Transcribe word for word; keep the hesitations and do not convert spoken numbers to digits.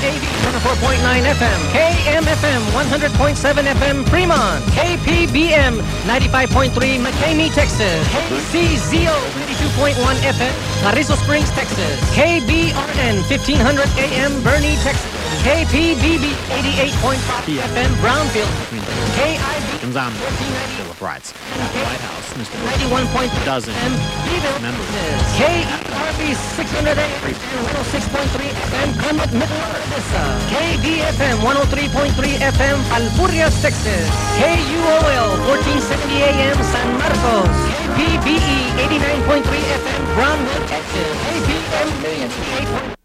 V one oh four point nine F M, K M F M one hundred point seven F M Fremont, K P B M ninety-five point three McCamey, Texas, K C Z O ninety-two point one F M Carrizo Springs, Texas, K B R N fifteen hundred A M Bernie, Texas, K P B B eighty-eight point five F M Brownfield, K I B fourteen ninety Bill of Rights. At the White House, Mister ninety-one point three dozen F M Beeville, members. K E R B six hundred A M one oh six point three F M Clement, Middle Odessa, K D F M one oh three point three F M Alpurias, Texas, K U O L fourteen seventy A M San Marcos, K P B E eighty-nine point three F M Brownwood, Texas, K P M eight point